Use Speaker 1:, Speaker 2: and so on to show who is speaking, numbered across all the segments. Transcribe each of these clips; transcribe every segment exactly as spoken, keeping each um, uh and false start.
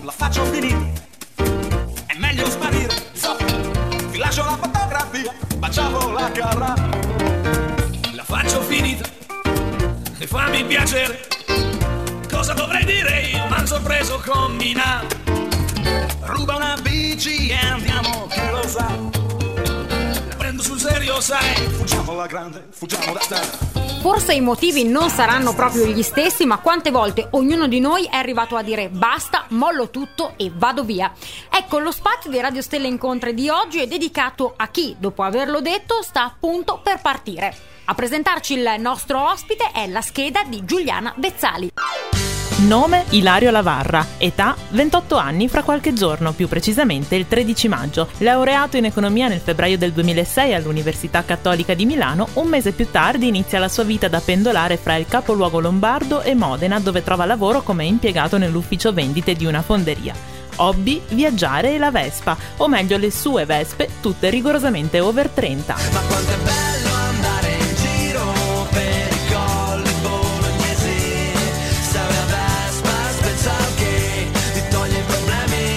Speaker 1: la faccio finire, è meglio sparire. So, ti lascio la fotografia, facciamo la carra. La faccio finita e fammi piacere. Cosa dovrei dire io? M'han sorpreso con Mina. Ruba una bici e andiamo, che lo sa. La prendo sul serio, sai. Fuggiamo alla grande, fuggiamo da stare.
Speaker 2: Forse i motivi non saranno proprio gli stessi, ma quante volte ognuno di noi è arrivato a dire basta, mollo tutto e vado via. Ecco, lo spazio di Radio Stella Incontri di oggi è dedicato a chi, dopo averlo detto, sta appunto per partire. A presentarci il nostro ospite è la scheda di Giuliana Bezzali.
Speaker 3: Nome Ilario Lavarra, età ventotto anni fra qualche giorno, più precisamente il tredici maggio. Laureato in economia nel febbraio del duemilasei all'Università Cattolica di Milano, un mese più tardi inizia la sua vita da pendolare fra il capoluogo lombardo e Modena, dove trova lavoro come impiegato nell'ufficio vendite di una fonderia. Hobby, viaggiare e la Vespa, o meglio le sue Vespe, tutte rigorosamente over trenta.
Speaker 1: Ma quanto è bello andare in giro per i colli bolognesi, stare a Vespa, spezzar che ti toglie i problemi.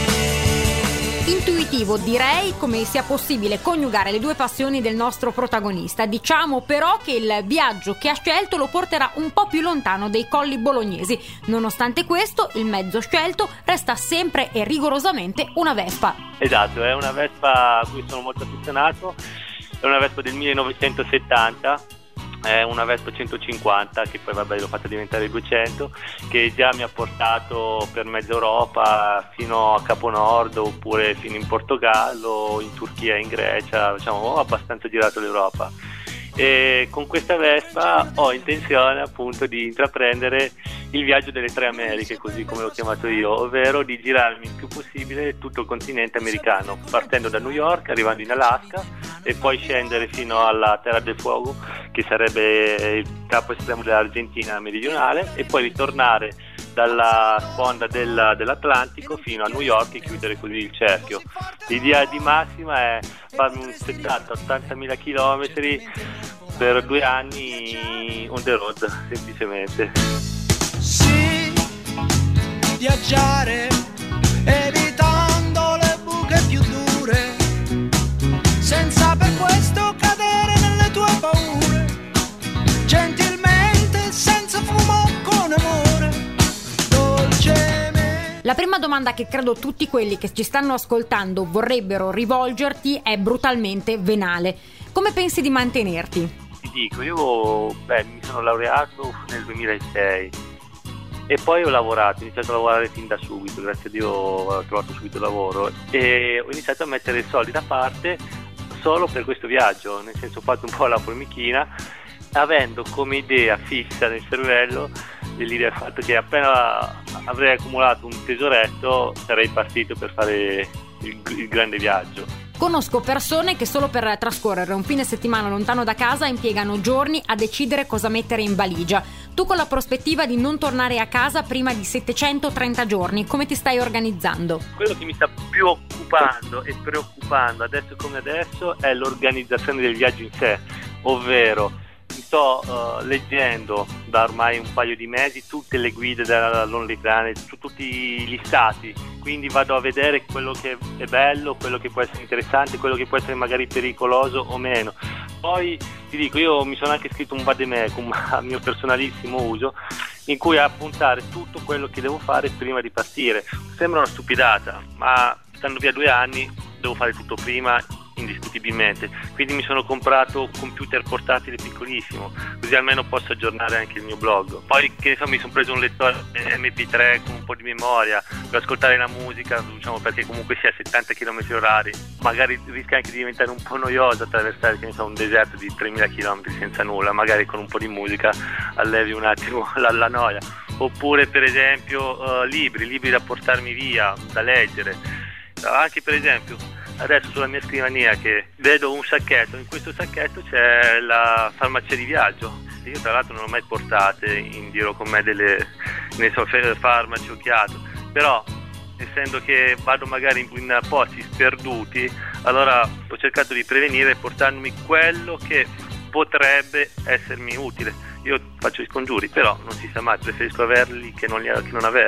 Speaker 2: Intuitivo, direi, come sia possibile coniugare le due passioni del nostro protagonista. Diciamo però che il viaggio che ha scelto lo porterà un po' più lontano dei colli bolognesi. Nonostante questo, il mezzo scelto resta sempre e rigorosamente una Vespa.
Speaker 4: Esatto, è una Vespa a cui sono molto affezionato, è una Vespa del millenovecentosettanta, è una Vespa centocinquanta che poi vabbè l'ho fatta diventare duecento, che già mi ha portato per mezza Europa fino a Capo Nord oppure fino in Portogallo, in Turchia, in Grecia, diciamo ho abbastanza girato l'Europa. E con questa Vespa ho intenzione appunto di intraprendere il viaggio delle tre Americhe, così come l'ho chiamato io, ovvero di girarmi il più possibile tutto il continente americano, partendo da New York, arrivando in Alaska e poi scendere fino alla Terra del Fuego, che sarebbe il capo estremo dell'Argentina meridionale, e poi ritornare dalla sponda del, dell'Atlantico fino a New York e chiudere così il cerchio. L'idea di massima è farmi un settanta ottantamila chilometri per due anni on the road, semplicemente.
Speaker 1: Sì, viaggiare evitando le buche più dure, senza per questo cadere nelle tue paure, gentilmente, senza fumo, con amore, dolcemente.
Speaker 2: La prima domanda che credo tutti quelli che ci stanno ascoltando vorrebbero rivolgerti è brutalmente venale. Come pensi di mantenerti?
Speaker 4: Ti dico, io beh, mi sono laureato nel duemilasei e poi ho lavorato, ho iniziato a lavorare fin da subito, grazie a Dio ho trovato subito lavoro e ho iniziato a mettere soldi da parte solo per questo viaggio, nel senso ho fatto un po' la formichina, avendo come idea fissa nel cervello l'idea del fatto che appena avrei accumulato un tesoretto sarei partito per fare il, il grande viaggio.
Speaker 2: Conosco persone che solo per trascorrere un fine settimana lontano da casa impiegano giorni a decidere cosa mettere in valigia. Tu, con la prospettiva di non tornare a casa prima di settecentotrenta giorni, come ti stai organizzando?
Speaker 4: Quello che mi sta più occupando e preoccupando adesso come adesso è l'organizzazione del viaggio in sé, ovvero mi sto uh, leggendo da ormai un paio di mesi tutte le guide della Lonely Planet, su tutti gli stati, quindi vado a vedere quello che è bello, quello che può essere interessante, quello che può essere magari pericoloso o meno. Poi ti dico, io mi sono anche scritto un vademecum a mio personalissimo uso in cui appuntare tutto quello che devo fare prima di partire. Sembra una stupidata, ma stando via due anni devo fare tutto prima, indiscutibilmente, quindi mi sono comprato un computer portatile piccolissimo, così almeno posso aggiornare anche il mio blog. Poi che ne so, mi sono preso un lettore emme pi tre con un po' di memoria per ascoltare la musica, diciamo, perché comunque sia a settanta chilometri orari magari rischia anche di diventare un po' noioso attraversare, che ne so, un deserto di tremila chilometri senza nulla, magari con un po' di musica allevi un attimo la, la noia. Oppure per esempio uh, libri, libri da portarmi via, da leggere, anche per esempio adesso sulla mia scrivania che vedo un sacchetto, in questo sacchetto c'è la farmacia di viaggio. Io tra l'altro non ho mai portate in giro con me delle, ne so, farmaci occhiato, però essendo che vado magari in, in posti sperduti, allora ho cercato di prevenire portandomi quello che potrebbe essermi utile. Io faccio i scongiuri, però non si sa mai, preferisco averli che non, li, che non averne.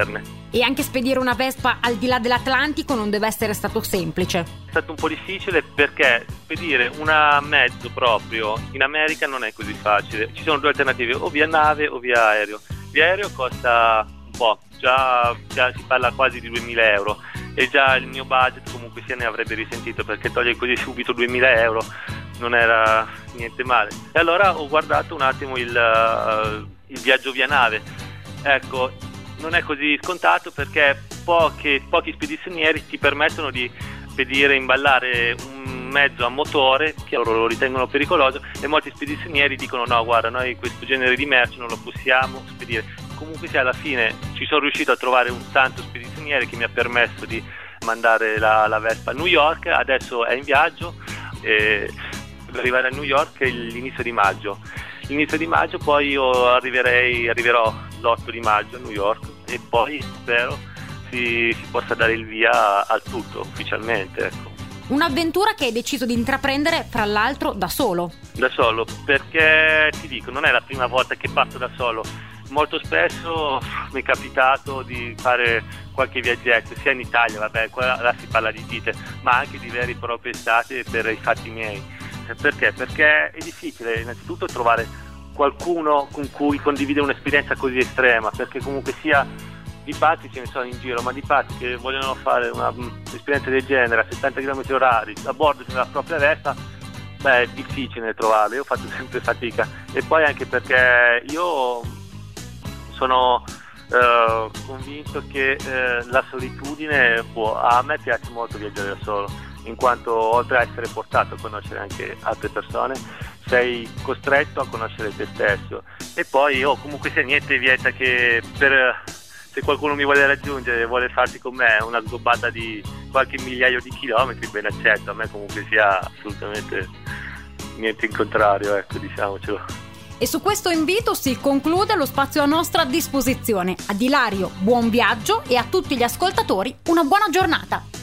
Speaker 2: E anche spedire una Vespa al di là dell'Atlantico non deve essere stato semplice.
Speaker 4: È stato un po' difficile perché spedire una mezzo proprio in America non è così facile. Ci sono due alternative, o via nave o via aereo. Via aereo costa un po', già, già si parla quasi di duemila euro e già il mio budget comunque sia ne avrebbe risentito, perché togliere così subito duemila euro non era niente male. E allora ho guardato un attimo il, uh, il viaggio via nave. Ecco, non è così scontato perché poche, pochi spedizionieri ti permettono di spedire, imballare un mezzo a motore che loro lo ritengono pericoloso, e molti spedizionieri dicono no, guarda, noi questo genere di merci non lo possiamo spedire. Comunque sia, alla fine ci sono riuscito a trovare un santo spedizioniere che mi ha permesso di mandare la, la Vespa a New York. Adesso è in viaggio e per arrivare a New York è l'inizio di maggio. L'inizio di maggio poi io arriverei, arriverò l'otto di maggio a New York e poi spero si, si possa dare il via al tutto ufficialmente, ecco.
Speaker 2: Un'avventura che hai deciso di intraprendere, fra l'altro, da solo.
Speaker 4: Da solo, perché ti dico, non è la prima volta che parto da solo. Molto spesso mi è capitato di fare qualche viaggetto, sia in Italia, vabbè, qua là si parla di gite, ma anche di veri e propri stati per i fatti miei. Perché? Perché è difficile innanzitutto trovare qualcuno con cui condividere un'esperienza così estrema, perché comunque sia di pazzi ce ne sono in giro, ma di pazzi che vogliono fare un'esperienza del genere a settanta chilometri orari a bordo della propria Vespa, beh, è difficile trovarlo. Io ho fatto sempre fatica, e poi anche perché io sono eh, convinto che eh, la solitudine può, a me piace molto viaggiare da solo, in quanto oltre a essere portato a conoscere anche altre persone, sei costretto a conoscere te stesso. E poi oh, comunque sia niente vieta che per, se qualcuno mi vuole raggiungere e vuole farsi con me una sgobbata di qualche migliaio di chilometri, ben accetto. A me comunque sia assolutamente niente in contrario, ecco, diciamocelo.
Speaker 2: E su questo invito si conclude lo spazio a nostra disposizione. Ad Ilario buon viaggio e a tutti gli ascoltatori una buona giornata.